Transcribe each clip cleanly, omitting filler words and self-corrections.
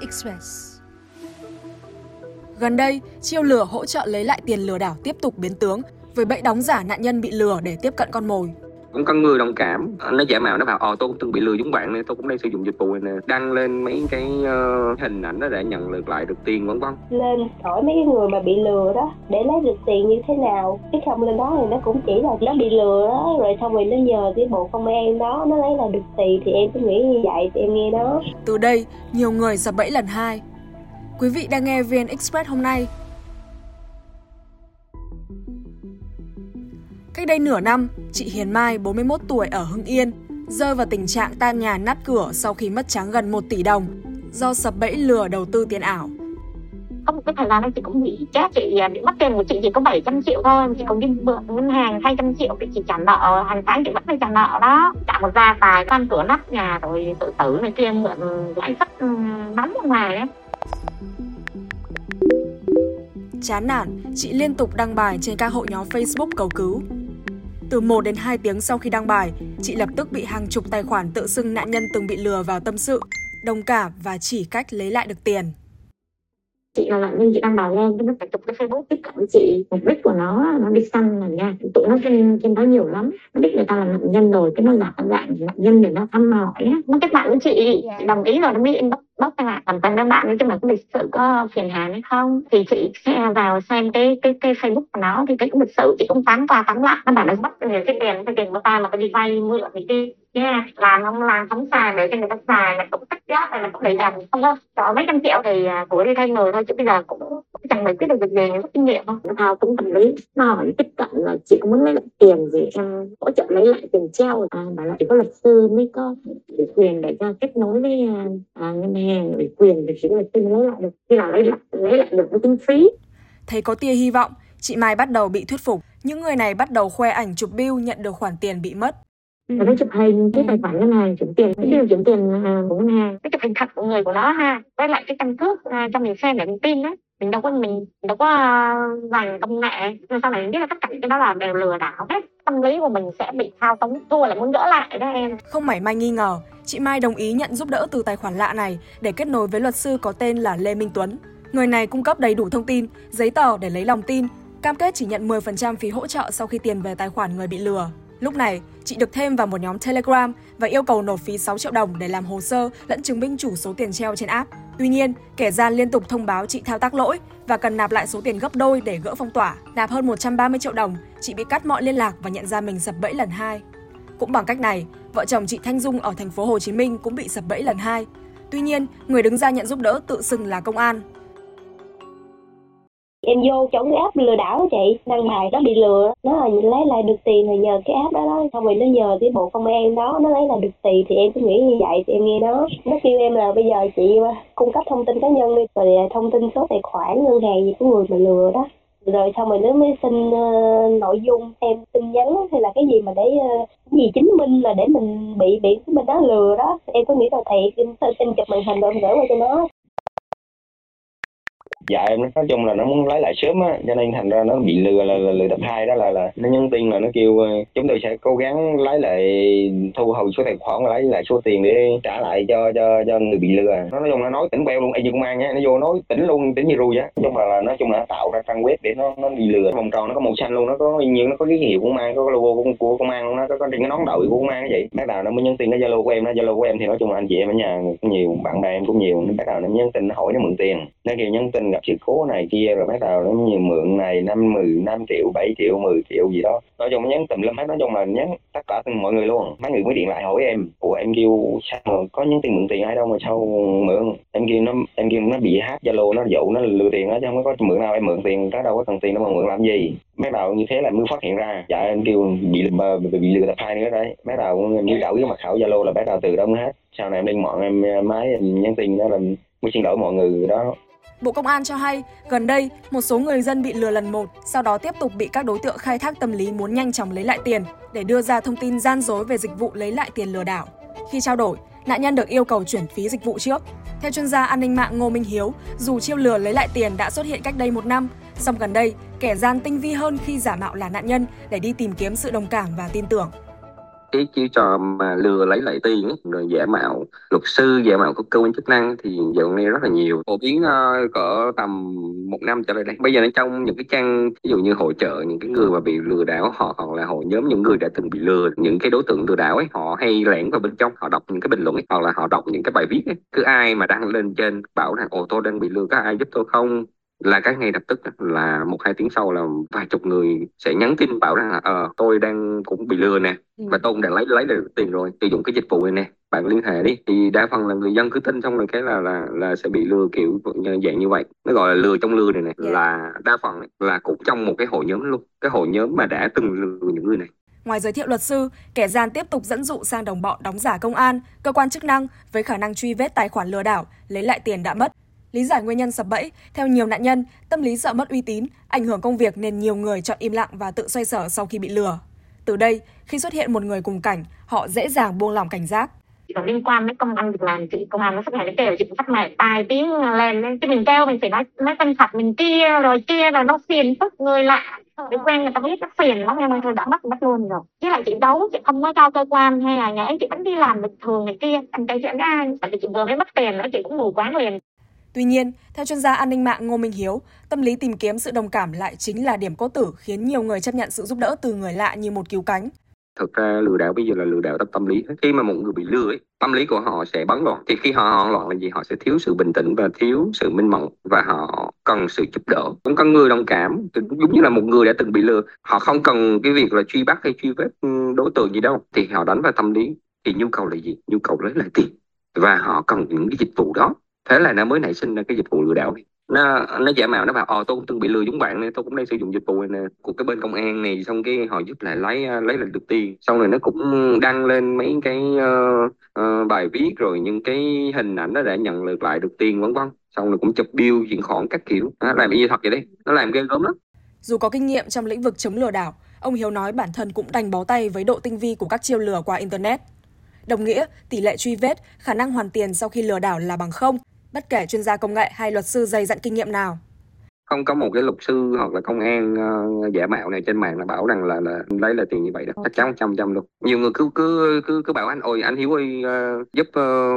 Express. Gần đây, chiêu lừa hỗ trợ lấy lại tiền lừa đảo tiếp tục biến tướng với bẫy đóng giả nạn nhân bị lừa để tiếp cận con mồi. Cũng có người đồng cảm, nó giả mạo, nó bảo tôi cũng từng bị lừa giống bạn nên tôi cũng đang sử dụng dịch vụ này nè, đăng lên mấy cái hình ảnh đó để nhận lại được tiền vân vân. Lên hỏi mấy cái người mà bị lừa đó để lấy được tiền như thế nào, cái không lên đó thì nó cũng chỉ là nó bị lừa đó, rồi xong rồi nó nhờ cái bộ công an đó nó lấy lại được tiền, thì em cứ nghĩ như vậy thì em nghe đó. Từ đây, nhiều người sập bẫy lần 2. Quý vị đang nghe VN Express hôm nay. Cách đây nửa năm, chị Hiền Mai, 41 tuổi ở Hưng Yên, rơi vào tình trạng tan nhà nát cửa sau khi mất trắng gần 1 tỷ đồng do sập bẫy lừa đầu tư tiền ảo. Có một cái thời gian chị cũng bị chết, chị bị mất tiền của chị chỉ có 700 triệu thôi, chị còn đi mượn ngân hàng 200 triệu để chị trả nợ, hàng tháng chị vẫn phải trả nợ đó. Trả một gia tài, tan cửa nát nhà rồi tự tử này kia, mượn lãi suất nóng ở ngoài ấy. Chán nản, chị liên tục đăng bài trên các hội nhóm Facebook cầu cứu. Từ 1 đến 2 tiếng sau khi đăng bài, chị lập tức bị hàng chục tài khoản tự xưng nạn nhân từng bị lừa vào tâm sự, đồng cảm và chỉ cách lấy lại được tiền. Chị là nạn nhân, chị đăng bài lên, nó phải chụp cái Facebook tiếp cận với chị. Mục đích của nó đi săn là nha, tụi nó trên đó nhiều lắm. Nó biết người ta là nạn nhân rồi, cái nó giả dạng nạn nhân để nó thăm hỏi á. Nó kết bạn với chị đồng ý rồi, nó mới inbox ra còn quen với bạn, nói chung là có lịch sự có phiền hà hay không. Thì chị sẽ vào xem cái Facebook của nó, thì cái lịch sự chị cũng tán qua tán lại. Nó bảo là bắt cái tiền của ta mà phải đi vay mượn thì đi. Yeah. Làm không làm không xài để cho người ta xài, là cũng cắt giáp này, là cũng để dành không có có mấy trăm triệu thì của đi thay người thôi, chứ bây giờ cũng chẳng mấy biết được việc gì, có kinh nghiệm không. Nó cũng tâm lý, nó hỏi tiếp cận là chị có muốn lấy lại tiền gì, em hỗ trợ lấy lại tiền treo. Bảo là chỉ có luật sư mới có quyền để cho kết nối với ngân hàng, ủy quyền để chỉ có luật sư lấy lại được, khi nào lấy lại được cái kinh phí. Thấy có tia hy vọng, chị Mai bắt đầu bị thuyết phục. Những người này bắt đầu khoe ảnh chụp bill nhận được khoản tiền bị mất. Nó chụp hình cái tài khoản ngân hàng chuyển tiền, cái điều chuyển tiền của ngân hàng, cái chụp hình thật của người của nó ha, với lại cái căn cước cho mình xem để mình tin đó. Mình đâu có dành công nghệ, nhưng sau này mình biết là tất cả cái đó là đều lừa đảo hết. Tâm lý của mình sẽ bị thao túng, thua lại muốn gỡ lại đó em. Không mảy may nghi ngờ, chị Mai đồng ý nhận giúp đỡ từ tài khoản lạ này để kết nối với luật sư có tên là Lê Minh Tuấn. Người này cung cấp đầy đủ thông tin, giấy tờ để lấy lòng tin, cam kết chỉ nhận 10% phí hỗ trợ sau khi tiền về tài khoản người bị lừa. Lúc này, chị được thêm vào một nhóm Telegram và yêu cầu nộp phí 6 triệu đồng để làm hồ sơ lẫn chứng minh chủ số tiền treo trên app. Tuy nhiên, kẻ gian liên tục thông báo chị thao tác lỗi và cần nạp lại số tiền gấp đôi để gỡ phong tỏa. Nạp hơn 130 triệu đồng, chị bị cắt mọi liên lạc và nhận ra mình sập bẫy lần 2. Cũng bằng cách này, vợ chồng chị Thanh Dung ở thành phố Hồ Chí Minh cũng bị sập bẫy lần 2. Tuy nhiên, người đứng ra nhận giúp đỡ tự xưng là công an. Em vô chỗ cái app lừa đảo đó chị, đăng bài đó bị lừa, nó là lấy lại được tiền rồi nhờ cái app đó, xong rồi nó nhờ cái bộ công an đó nó lấy lại được tiền, thì em cứ nghĩ như vậy thì em nghe đó. Nó kêu em là bây giờ chị cung cấp thông tin cá nhân đi, rồi thông tin số tài khoản ngân hàng gì của người mà lừa đó. Rồi xong rồi nó mới xin nội dung em tin nhắn hay là cái gì mà để cái gì chứng minh là để mình bị cái bên đó lừa đó. Em có nghĩ là thiệt, em chụp màn hình rồi em gửi qua cho nó. Dạ em nói chung là nó muốn lấy lại sớm á, cho nên thành ra nó bị lừa là lừa đập 2 đó, là nó nhắn tin là nó kêu chúng tôi sẽ cố gắng lấy lại, thu hồi số tài khoản và lấy lại số tiền để trả lại cho người bị lừa. Nó nói chung là nói tỉnh beo luôn, y như công an nhá, nó vô nói tỉnh luôn, tỉnh như ru á. Nói chung là tạo ra trang web để nó đi lừa. Vòng tròn nó có màu xanh luôn, nó có như nó có ký hiệu của công an, có logo của công an luôn, nó có trên cái nón đội của công an vậy. Bắt đầu nó mới nhắn tin cái Zalo của em, Zalo của em thì nói chung là anh chị em ở nhà cũng nhiều, bạn bè em cũng nhiều, nó bắt đầu nó nhắn tin, nó hỏi nó mượn tiền, nó kêu nhắn tin gặp sự cố này kia, rồi bắt đầu nó nhiều mượn này 5 triệu, 7 triệu, 10 triệu gì đó. Nói chung nó nhắn tùm lum hết, nói chung là nhắn tất cả mọi người luôn. Mấy người mới điện lại hỏi em, em kêu sao mà có nhắn tin mượn tiền ai đâu mà sao mượn. Em kêu nó bị hack Zalo, nó dụ nó lừa tiền đó chứ không có mượn đâu, em mượn tiền đó đâu có cần tiền đâu mà mượn làm gì. Bắt đầu như thế là mới phát hiện ra. Dạ em kêu bị lừa đập 2 nữa đấy. Bắt đầu em đổi cái mật khẩu Zalo là bắt đầu từ đó hết. Sau này em lên mọi em máy em nhắn tin đó là mới xin lỗi mọi người đó. Bộ Công an cho hay, gần đây, một số người dân bị lừa lần 1, sau đó tiếp tục bị các đối tượng khai thác tâm lý muốn nhanh chóng lấy lại tiền để đưa ra thông tin gian dối về dịch vụ lấy lại tiền lừa đảo. Khi trao đổi, nạn nhân được yêu cầu chuyển phí dịch vụ trước. Theo chuyên gia an ninh mạng Ngô Minh Hiếu, dù chiêu lừa lấy lại tiền đã xuất hiện cách đây 1 năm, song gần đây, kẻ gian tinh vi hơn khi giả mạo là nạn nhân để đi tìm kiếm sự đồng cảm và tin tưởng. cái chiêu trò mà lừa lấy lại tiền ấy, rồi giả mạo luật sư, giả mạo các cơ quan chức năng thì dạo này rất là nhiều, phổ biến cỡ tầm 1 năm trở lại đây. Bây giờ nó trong những cái trang ví dụ như hỗ trợ những cái người mà bị lừa đảo, họ hoặc là hội nhóm những người đã từng bị lừa, những cái đối tượng lừa đảo ấy, họ hay lẻn vào bên trong, họ đọc những cái bình luận ấy, hoặc là họ đọc những cái bài viết ấy. Cứ ai mà đăng lên trên bảo rằng ồ tôi đang bị lừa, có ai giúp tôi không, là cái ngay lập tức là 1-2 tiếng sau là vài chục người sẽ nhắn tin bảo rằng là tôi đang cũng bị lừa nè, và tôi cũng đang lấy được tiền rồi, sử dụng cái dịch vụ này nè, bạn liên hệ đi. Thì đa phần là người dân cứ tin, xong rồi cái là sẽ bị lừa kiểu dạng như vậy. Nó gọi là lừa trong lừa này này, là đa phần là cũng trong một cái hội nhóm luôn, cái hội nhóm mà đã từng lừa những người này. Ngoài giới thiệu luật sư, kẻ gian tiếp tục dẫn dụ sang đồng bọn đóng giả công an, cơ quan chức năng với khả năng truy vết tài khoản lừa đảo, lấy lại tiền đã mất. Lý giải nguyên nhân sập bẫy, theo nhiều nạn nhân, tâm lý sợ mất uy tín, ảnh hưởng công việc nên nhiều người chọn im lặng và tự xoay sở sau khi bị lừa. Từ đây, khi xuất hiện một người cùng cảnh, họ dễ dàng buông lỏng cảnh giác. Liên quan đến công an việc làm, chị công an nó suốt ngày nó kêu chị phát mày tai tiếng lên, chứ mình kêu mình phải nói tên thật mình kia rồi nó phiền phức người lạ. Để quen người ta biết nó phiền lắm, nhưng mà thôi đã bắt luôn rồi. Chứ lại chị đấu, chị không nói cho cơ quan hay là nhà chị vẫn đi làm bình thường này kia, thành cái chuyện ra, tại vì chị vừa mới mất tiền nữa, chị cũng mù quáng liền. Tuy nhiên, theo chuyên gia an ninh mạng Ngô Minh Hiếu, tâm lý tìm kiếm sự đồng cảm lại chính là điểm cốt tử khiến nhiều người chấp nhận sự giúp đỡ từ người lạ như một cứu cánh. Thực ra lừa đảo bây giờ là lừa đảo tâm lý. Khi mà một người bị lừa ấy, tâm lý của họ sẽ bấn loạn. Thì khi họ hoảng loạn là gì? Họ sẽ thiếu sự bình tĩnh và thiếu sự minh mẫn, và họ cần sự giúp đỡ. Cũng có người đồng cảm, giống như là một người đã từng bị lừa, họ không cần cái việc là truy bắt hay truy vết đối tượng gì đâu, thì họ đánh vào tâm lý. Thì nhu cầu là gì? Nhu cầu lấy lại tiền, và họ cần những cái dịch vụ đó. Thế là nó mới nảy sinh ra cái dịch vụ lừa đảo này. Nó giả mạo, nó bảo tôi cũng từng bị lừa giống bạn này, tôi cũng đang sử dụng dịch vụ này nè của cái bên công an này, xong cái họ giúp lại lấy lại được tiền. Xong rồi nó cũng đăng lên mấy cái bài viết rồi những cái hình ảnh nó đã nhận được lại được tiền vân vân, xong rồi cũng chụp bill chuyển khoản các kiểu. Nó làm y như thật vậy đấy, nó làm ghê gớm lắm. Dù có kinh nghiệm trong lĩnh vực chống lừa đảo, ông Hiếu nói bản thân cũng đành bó tay với độ tinh vi của các chiêu lừa qua internet. Đồng nghĩa, tỷ lệ truy vết, khả năng hoàn tiền sau khi lừa đảo là bằng không, bất kể chuyên gia công nghệ hay luật sư dày dặn kinh nghiệm nào. Không có một cái luật sư hoặc là công an giả mạo này trên mạng là bảo rằng là lấy là tiền như vậy đó, chắc chắn 100% luôn. Nhiều người cứ bảo anh Hiếu ơi, giúp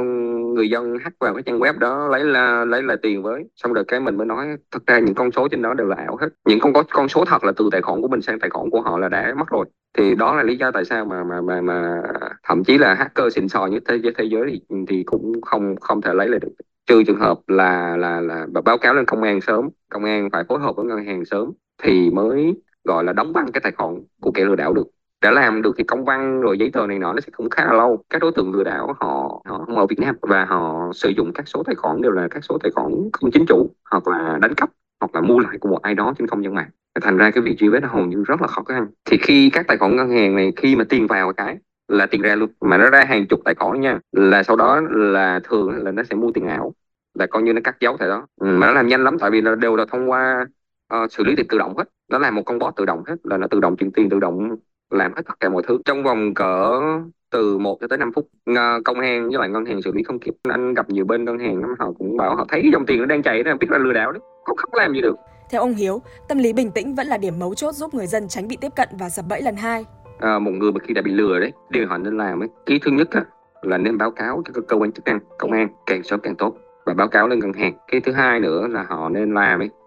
người dân hack vào cái trang web đó lấy là tiền với. Xong rồi cái mình mới nói thật ra những con số trên đó đều là ảo hết. Những con số thật là từ tài khoản của mình sang tài khoản của họ là đã mất rồi. Thì đó là lý do tại sao mà thậm chí là hacker xịn sò như thế giới thì cũng không thể lấy lại được, trừ trường hợp là báo cáo lên công an sớm, công an phải phối hợp với ngân hàng sớm thì mới gọi là đóng băng cái tài khoản của kẻ lừa đảo được. Để làm được thì công văn rồi giấy tờ này nọ nó sẽ cũng khá là lâu. Các đối tượng lừa đảo họ không ở Việt Nam và họ sử dụng các số tài khoản đều là các số tài khoản không chính chủ, hoặc là đánh cắp, hoặc là mua lại của một ai đó trên không gian mạng. Thành ra cái việc truy vết nó hầu như rất là khó khăn. Thì khi các tài khoản ngân hàng này, khi mà tiền vào cái là tiền ra luôn, mà nó ra hàng chục tài khoản nha, là sau đó là thường là nó sẽ mua tiền ảo, là coi như nó cắt dấu tại đó. Mà nó làm nhanh lắm, tại vì nó đều là thông qua xử lý tiền tự động hết. Nó làm một con bot tự động hết, là nó tự động chuyển tiền, tự động làm hết tất cả mọi thứ trong vòng cỡ từ 1 cho tới 5 phút. Công an với lại ngân hàng xử lý không kịp. Anh gặp nhiều bên ngân hàng họ cũng bảo họ thấy dòng tiền nó đang chảy, nó biết là lừa đảo đấy, không làm gì được. Theo ông Hiếu, tâm lý bình tĩnh vẫn là điểm mấu chốt giúp người dân tránh bị tiếp cận và sập bẫy lần hai. Một người mà khi đã bị lừa đấy, điều họ nên làm ấy, cái thứ nhất là nên báo cáo cho cơ quan chức năng, công an càng sớm càng tốt, và báo cáo lên ngân hàng. Cái thứ hai nữa là họ nên làm ấy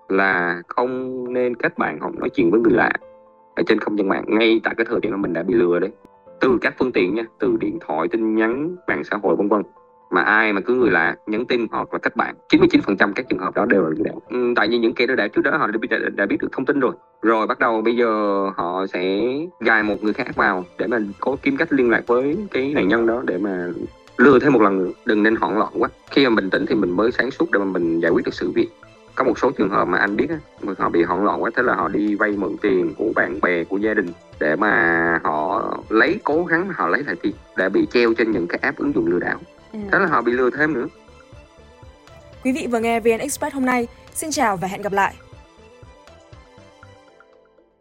là không nên kết bạn hoặc nói chuyện với người lạ ở trên không gian mạng ngay tại cái thời điểm mà mình đã bị lừa đấy, từ các phương tiện nha, từ điện thoại, tin nhắn, mạng xã hội vân vân. Mà ai mà cứ người lạ nhắn tin hoặc là kết bạn, 99% các trường hợp đó đều là lừa đảo. Tại vì những kẻ lừa đảo trước đó họ đã biết được thông tin rồi bắt đầu bây giờ họ sẽ gài một người khác vào để mà có kiếm cách liên lạc với cái nạn nhân đó để mà lừa thêm một lần nữa. Đừng nên hoảng loạn quá, khi mà bình tĩnh thì mình mới sáng suốt để mà mình giải quyết được sự việc. Có một số trường hợp mà anh biết họ bị hoảng loạn quá, thế là họ đi vay mượn tiền của bạn bè, của gia đình để mà họ cố gắng họ lấy lại tiền, để bị treo trên những cái app ứng dụng lừa đảo. Thế là họ bị lừa thêm nữa. Quý vị vừa nghe VN Express hôm nay. Xin chào và hẹn gặp lại.